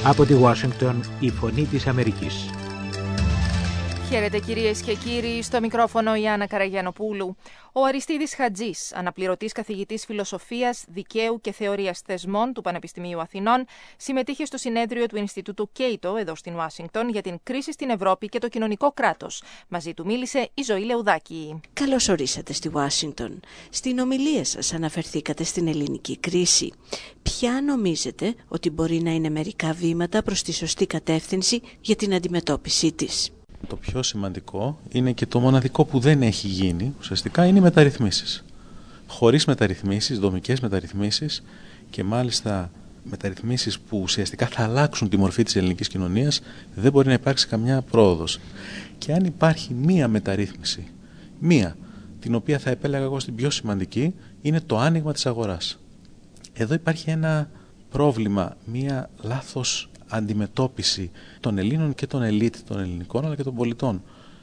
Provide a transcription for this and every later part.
Από τη Ουάσιγκτον, η Φωνή της Αμερικής. Χαίρετε κυρίες και κύριοι, στο μικρόφωνο η Άννα Καραγιανοπούλου. Ο Αριστίδης Χατζής, αναπληρωτής καθηγητής φιλοσοφίας, δικαίου και θεωρίας θεσμών του Πανεπιστημίου Αθηνών, συμμετείχε στο συνέδριο του Ινστιτούτου Κέιτο εδώ στην Ουάσιγκτον για την κρίση στην Ευρώπη και το κοινωνικό κράτος. Μαζί του μίλησε η Ζωή Λεουδάκη. Καλώς ορίσατε στη Ουάσιγκτον. Στην ομιλία σας αναφερθήκατε στην ελληνική κρίση. Ποια νομίζετε ότι μπορεί να είναι μερικά βήματα προς τη σωστή κατεύθυνση για την αντιμετώπιση της? Το πιο σημαντικό είναι και το μοναδικό που δεν έχει γίνει, ουσιαστικά, είναι οι μεταρρυθμίσεις. Χωρίς μεταρρυθμίσεις, δομικές μεταρρυθμίσεις και μάλιστα μεταρρυθμίσεις που ουσιαστικά θα αλλάξουν τη μορφή της ελληνικής κοινωνίας, δεν μπορεί να υπάρξει καμιά πρόοδος. Και αν υπάρχει μία μεταρρύθμιση, την οποία θα επέλεγα εγώ στην πιο σημαντική, είναι το άνοιγμα της αγοράς. Εδώ υπάρχει ένα πρόβλημα, μία λάθος αντιμετώπιση των Ελλήνων και των ελίτ των ελληνικών αλλά και των πολιτών.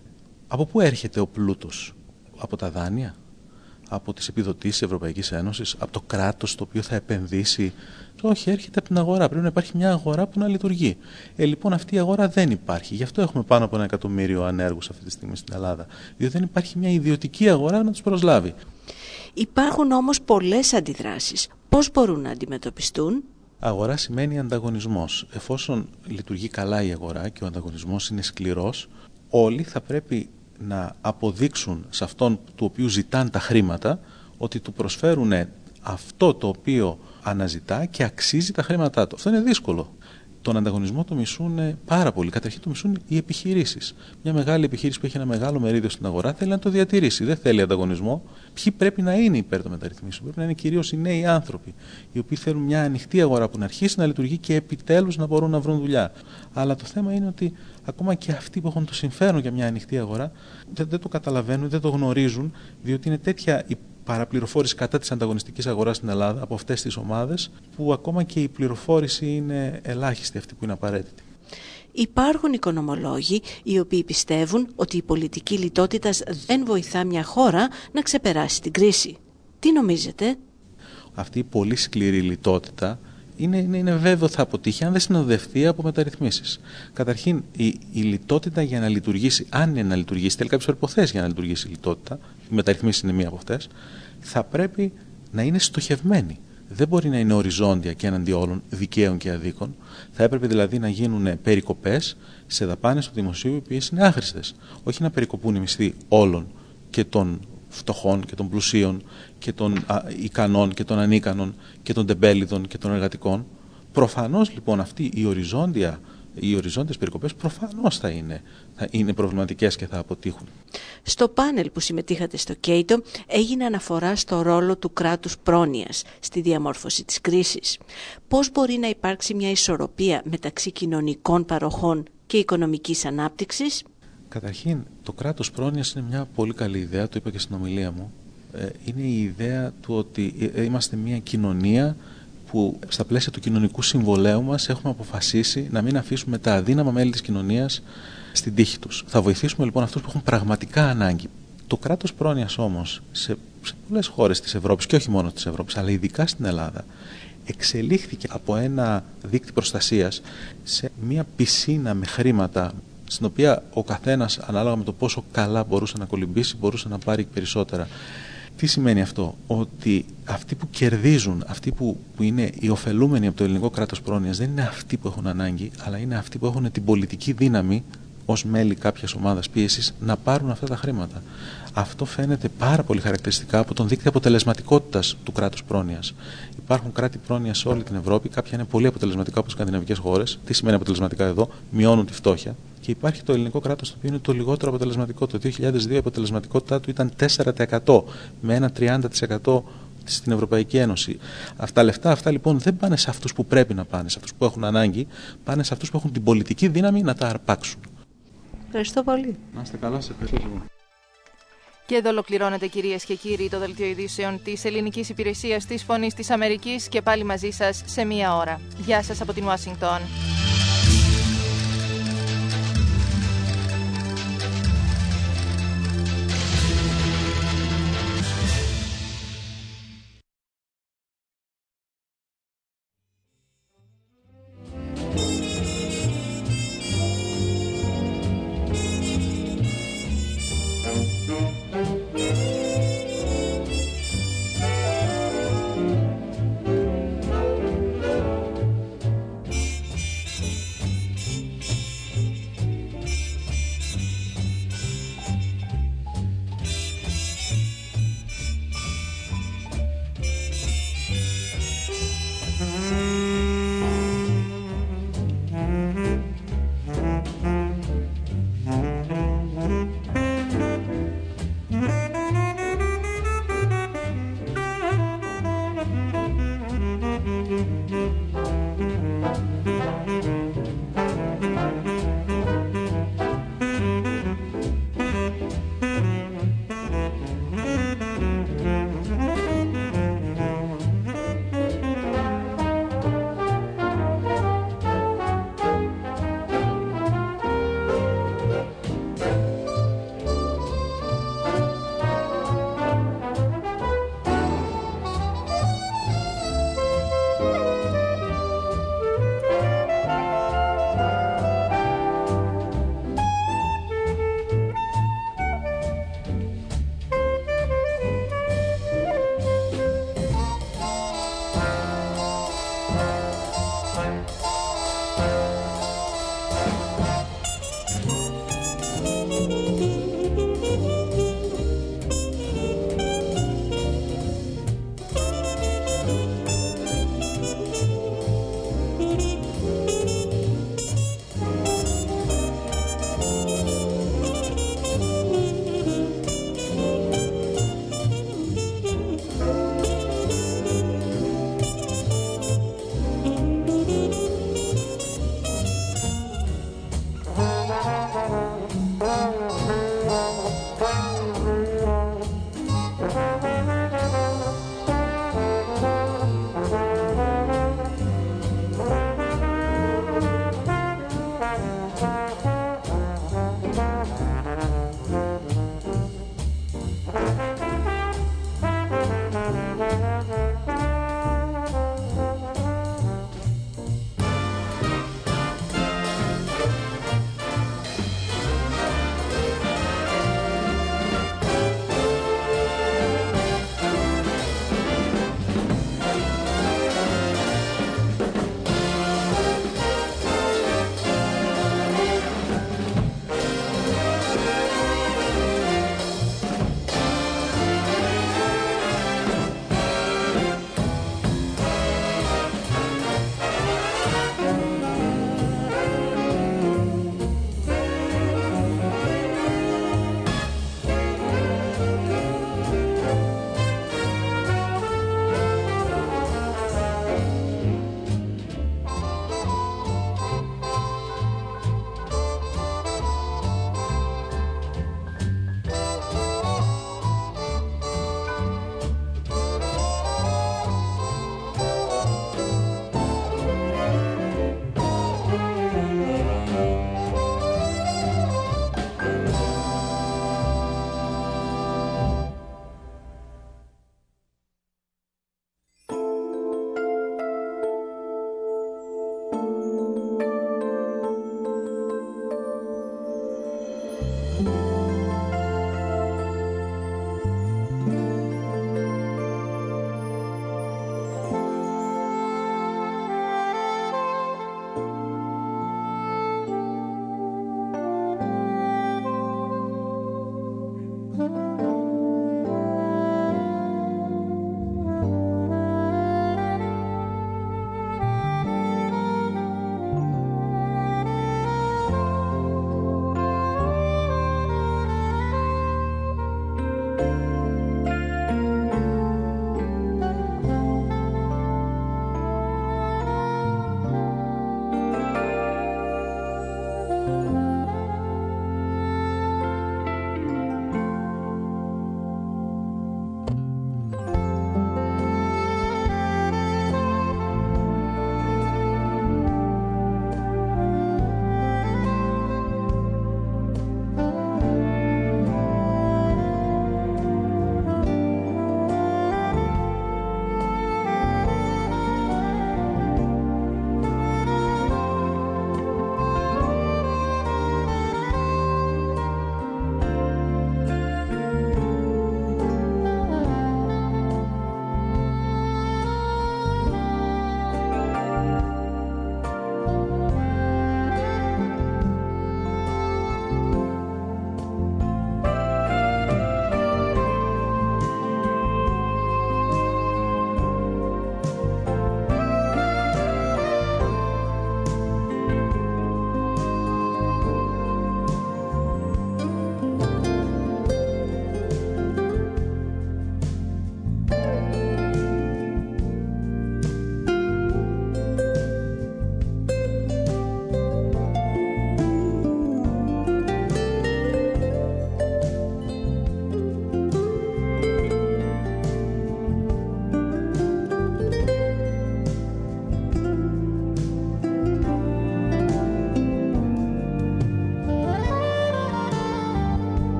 Από πού έρχεται ο πλούτος? Από τα δάνεια, από τις επιδοτήσεις της Ευρωπαϊκής Ένωσης, από το κράτος το οποίο θα επενδύσει? Όχι, έρχεται από την αγορά. Πρέπει να υπάρχει μια αγορά που να λειτουργεί. Λοιπόν, αυτή η αγορά δεν υπάρχει. Γι' αυτό έχουμε πάνω από 1 εκατομμύριο ανέργους αυτή τη στιγμή στην Ελλάδα. Διότι δεν υπάρχει μια ιδιωτική αγορά να τους προσλάβει. Υπάρχουν όμως πολλές αντιδράσεις. Πώς μπορούν να αντιμετωπιστούν? Αγορά σημαίνει ανταγωνισμός. Εφόσον λειτουργεί καλά η αγορά και ο ανταγωνισμός είναι σκληρός, όλοι θα πρέπει να αποδείξουν σε αυτόν του οποίου ζητάνε τα χρήματα ότι του προσφέρουν αυτό το οποίο αναζητά και αξίζει τα χρήματά του. Αυτό είναι δύσκολο. Τον ανταγωνισμό το μισούν πάρα πολύ. Καταρχήν το μισούν οι επιχειρήσεις. Μια μεγάλη επιχείρηση που έχει ένα μεγάλο μερίδιο στην αγορά θέλει να το διατηρήσει. Δεν θέλει ανταγωνισμό. Ποιοι πρέπει να είναι υπέρ των μεταρρυθμίσεων? Πρέπει να είναι κυρίως οι νέοι άνθρωποι, οι οποίοι θέλουν μια ανοιχτή αγορά που να αρχίσει να λειτουργεί και επιτέλους να μπορούν να βρουν δουλειά. Αλλά το θέμα είναι ότι ακόμα και αυτοί που έχουν το συμφέρον για μια ανοιχτή αγορά δεν το καταλαβαίνουν, δεν το γνωρίζουν, διότι είναι τέτοια η παραπληροφόρηση κατά της ανταγωνιστικής αγοράς στην Ελλάδα από αυτές τις ομάδες, που ακόμα και η πληροφόρηση είναι ελάχιστη αυτή που είναι απαραίτητη. Υπάρχουν οικονομολόγοι οι οποίοι πιστεύουν ότι η πολιτική λιτότητα δεν βοηθά μια χώρα να ξεπεράσει την κρίση. Τι νομίζετε? Αυτή η πολύ σκληρή λιτότητα είναι βέβαιο θα αποτύχει αν δεν συνοδευτεί από μεταρρυθμίσεις. Καταρχήν, η λιτότητα για να λειτουργήσει, αν είναι να λειτουργήσει, θέλει κάποιες προϋποθέσεις για να λειτουργήσει η λιτότητα. Οι μεταρρυθμίσεις είναι μία από αυτές. Θα πρέπει να είναι στοχευμένη. Δεν μπορεί να είναι οριζόντια και έναντι όλων, δικαίων και αδίκων. Θα έπρεπε δηλαδή να γίνουν περικοπές σε δαπάνες του δημοσίου, οι οποίες είναι άχρηστες. Όχι να περικοπούν οι μισθοί όλων, και των φτωχών και των πλουσίων και των ικανών και των ανίκανων και των τεμπέληδων και των εργατικών. Προφανώς λοιπόν αυτή οι οριζόντιες περικοπές προφανώς θα είναι προβληματικές και θα αποτύχουν. Στο πάνελ που συμμετείχατε στο Κέιτο έγινε αναφορά στο ρόλο του κράτους πρόνοιας στη διαμόρφωση της κρίσης. Πώς μπορεί να υπάρξει μια ισορροπία μεταξύ κοινωνικών παροχών και οικονομικής ανάπτυξης? Καταρχήν, το κράτος πρόνοιας είναι μια πολύ καλή ιδέα, το είπα και στην ομιλία μου. Είναι η ιδέα του ότι είμαστε μια κοινωνία που στα πλαίσια του κοινωνικού συμβολέου μας έχουμε αποφασίσει να μην αφήσουμε τα αδύναμα μέλη της κοινωνίας στην τύχη τους. Θα βοηθήσουμε λοιπόν αυτούς που έχουν πραγματικά ανάγκη. Το κράτος πρόνοιας όμως σε πολλές χώρες της Ευρώπης και όχι μόνο της Ευρώπης, αλλά ειδικά στην Ελλάδα, εξελίχθηκε από ένα δίκτυο προστασίας σε μια πισίνα με χρήματα, στην οποία ο καθένας ανάλογα με το πόσο καλά μπορούσε να κολυμπήσει μπορούσε να πάρει περισσότερα. Τι σημαίνει αυτό? Ότι αυτοί που κερδίζουν, αυτοί που είναι οι ωφελούμενοι από το ελληνικό κράτος πρόνοιας δεν είναι αυτοί που έχουν ανάγκη, αλλά είναι αυτοί που έχουν την πολιτική δύναμη ως μέλη κάποιας ομάδας πίεσης να πάρουν αυτά τα χρήματα. Αυτό φαίνεται πάρα πολύ χαρακτηριστικά από τον δείκτη αποτελεσματικότητας του κράτους πρόνοιας. Υπάρχουν κράτη πρόνοιας σε όλη την Ευρώπη, κάποια είναι πολύ αποτελεσματικά όπως οι σκανδιναβικές χώρες. Τι σημαίνει αποτελεσματικά εδώ? Μειώνουν τη φτώχεια. Και υπάρχει το ελληνικό κράτος, το οποίο είναι το λιγότερο αποτελεσματικό. Το 2002 η αποτελεσματικότητά του ήταν 4% με ένα 30% στην Ευρωπαϊκή Ένωση. Αυτά λεφτά αυτά λοιπόν δεν πάνε σε αυτούς που πρέπει να πάνε, σε αυτούς που έχουν ανάγκη, πάνε σε αυτούς που έχουν την πολιτική δύναμη να τα αρπάξουν. Ευχαριστώ πολύ. Να είστε καλά, σε ευχαριστώ. Και εδώ ολοκληρώνεται, κυρίες και κύριοι, το δελτίο ειδήσεων της Ελληνικής Υπηρεσίας της Φωνής της Αμερικής, και πάλι μαζί σας σε 1 ώρα. Γεια σας από την Ουάσιγκτον. Thank you.